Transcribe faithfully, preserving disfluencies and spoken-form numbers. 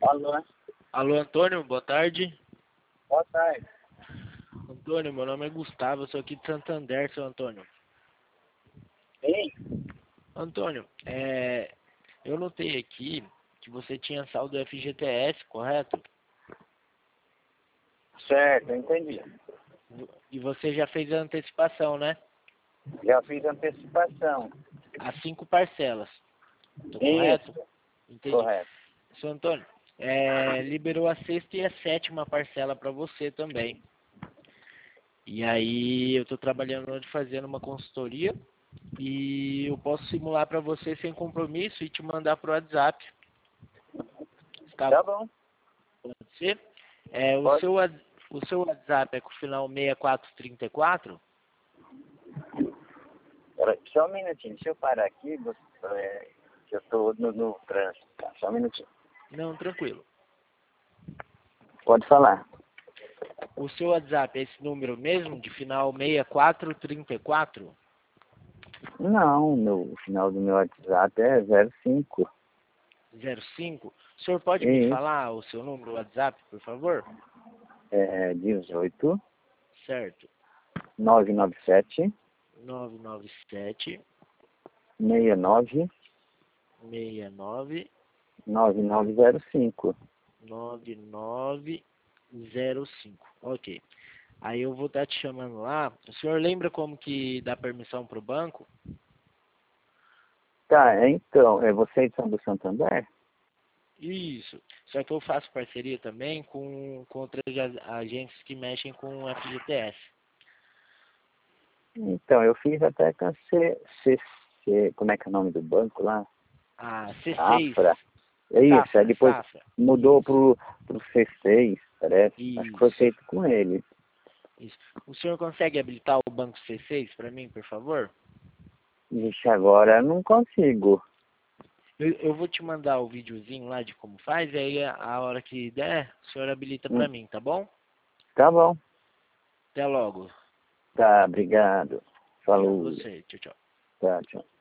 Alô? Alô, Antônio, boa tarde. Boa tarde. Antônio, meu nome é Gustavo, eu sou aqui de Santander, seu Antônio. Ei? Antônio, é, eu notei aqui que você tinha saldo F G T S, correto? Certo, eu entendi. E você já fez a antecipação, né? Já fiz antecipação. As cinco parcelas. Tô Isso, correto? Entendi. correto. Seu Antônio, é, liberou a sexta e a sétima parcela para você também. E aí eu estou trabalhando hoje fazendo uma consultoria e eu posso simular para você sem compromisso e te mandar pro WhatsApp. Tá, Tá bom. pode ser? É, o, Pode. seu, wa- o seu WhatsApp é com o final seis quatro três quatro? Pera, só um minutinho, deixa eu parar aqui, você, é, que eu tô no, no trânsito, tá? Só um minutinho. Não, tranquilo. Pode falar. O seu WhatsApp é esse número mesmo, de final seis quatro três quatro? Não, no final do meu WhatsApp é zero cinco. zero cinco? O senhor pode me Isso. falar o seu número do WhatsApp, por favor? É dezoito, Certo. nove nove sete, nove nove sete, seis nove, seis nove, nove nove zero cinco. nove nove zero cinco. Ok. Aí eu vou estar te chamando lá. O senhor lembra como que dá permissão para o banco? Tá, então, é vocês são do Santander? Isso. Só que eu faço parceria também com, com outras a- agências que mexem com F G T S. Então, eu fiz até com a C, C, C, como é que é o nome do banco lá? Ah, C seis. Safra. É isso, Safra, aí depois Safra. mudou Isso, pro, pro C seis, parece. Acho que foi isso, feito com ele. isso. O senhor consegue habilitar o banco C seis para mim, por favor? Ixi, agora eu não consigo. Eu, eu vou te mandar o videozinho lá de como faz, e aí a, a hora que der, o senhor habilita Hum, para mim, tá bom? Tá bom. Até logo. Tá, obrigado. Obrigado a Falou. você. Tchau, tchau. Tá, tchau.